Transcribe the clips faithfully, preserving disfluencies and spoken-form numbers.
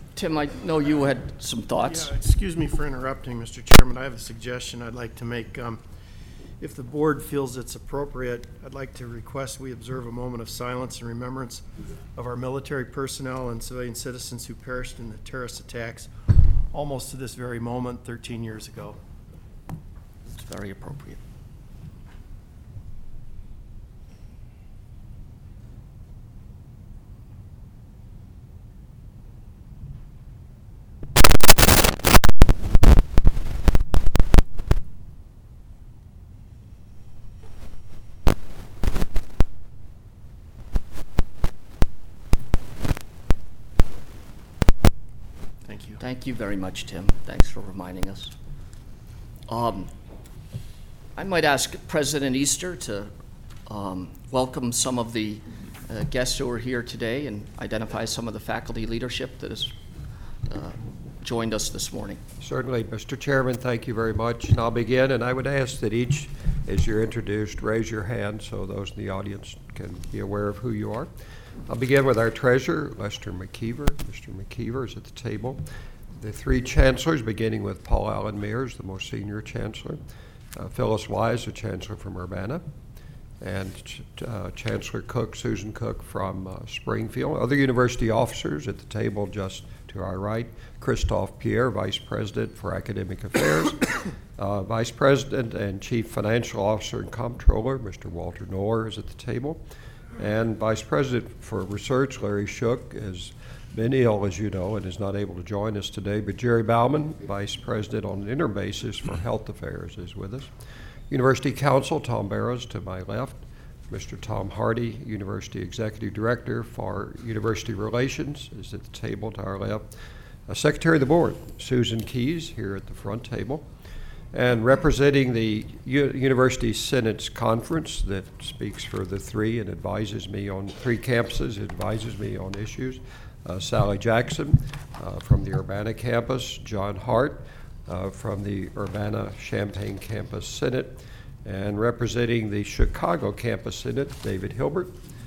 Tim, I know you had some thoughts. Yeah, excuse me for interrupting, Mister Chairman. I have a suggestion I'd like to make. Um, if the board feels it's appropriate, I'd like to request we observe a moment of silence in remembrance of our military personnel and civilian citizens who perished in the terrorist attacks almost to this very moment thirteen years ago. It's very appropriate. Thank you. Thank you very much, Tim. Thanks for reminding us. Um, I might ask President Easter to um, welcome some of the uh, guests who are here today and identify some of the faculty leadership that has uh, joined us this morning. Certainly, Mister Chairman, thank you very much. And I'll begin, and I would ask that each, as you're introduced, raise your hand so those in the audience can be aware of who you are. I'll begin with our treasurer, Lester McKeever. Mister McKeever is at the table. The three chancellors, beginning with Paul Allen Mears, the most senior chancellor, uh, Phyllis Wise, the chancellor from Urbana, and Ch uh, Chancellor Cook, Susan Cook from uh, Springfield. Other university officers at the table just to our right, Christophe Pierre, Vice President for Academic Affairs, uh, Vice President and Chief Financial Officer and Comptroller, Mister Walter Noller, is at the table, and Vice President for Research, Larry Shook, has been ill, as you know, and is not able to join us today, but Jerry Bauman, Vice President on an interim basis for Health Affairs, is with us. University Counsel, Tom Barrows, to my left. Mister Tom Hardy, University Executive Director for University Relations, is at the table to our left. Uh, Secretary of the Board, Susan Keys, here at the front table. And representing the U University Senate's conference that speaks for the three and advises me on three campuses, advises me on issues, uh, Sally Jackson uh, from the Urbana campus, John Hart uh, from the Urbana-Champaign campus Senate, and representing the Chicago campus Senate, David Hilbert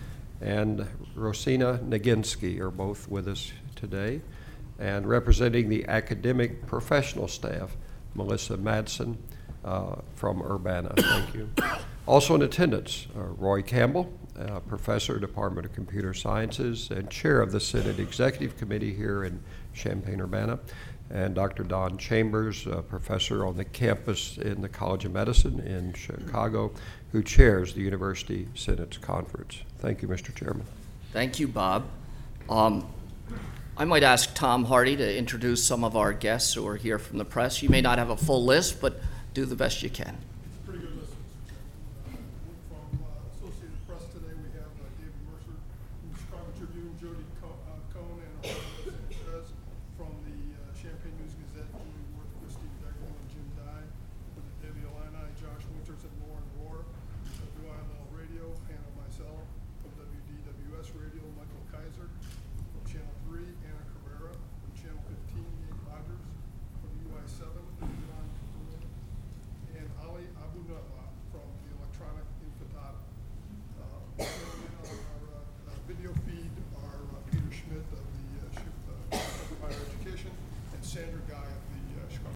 and Rosina Naginski are both with us today, and representing the academic professional staff, Melissa Madsen uh, from Urbana. Thank you. Also in attendance, uh, Roy Campbell, uh, Professor, Department of Computer Sciences and Chair of the Senate Executive Committee here in Champaign-Urbana, and Doctor Don Chambers, uh, Professor on the campus in the College of Medicine in Chicago, who chairs the University Senate's conference. Thank you, Mister Chairman. Thank you, Bob. Um, I might ask Tom Hardy to introduce some of our guests who are here from the press. You may not have a full list, but do the best you can. Pretty good list. Uh, from uh, Associated Press today, we have uh, David Mercer from the Chicago Tribune, Jody Co uh, Cohn, and Alejandro Sanchez from the uh, Champaign News Gazette, Julie Worth, Christine Degerman, and Jim Dye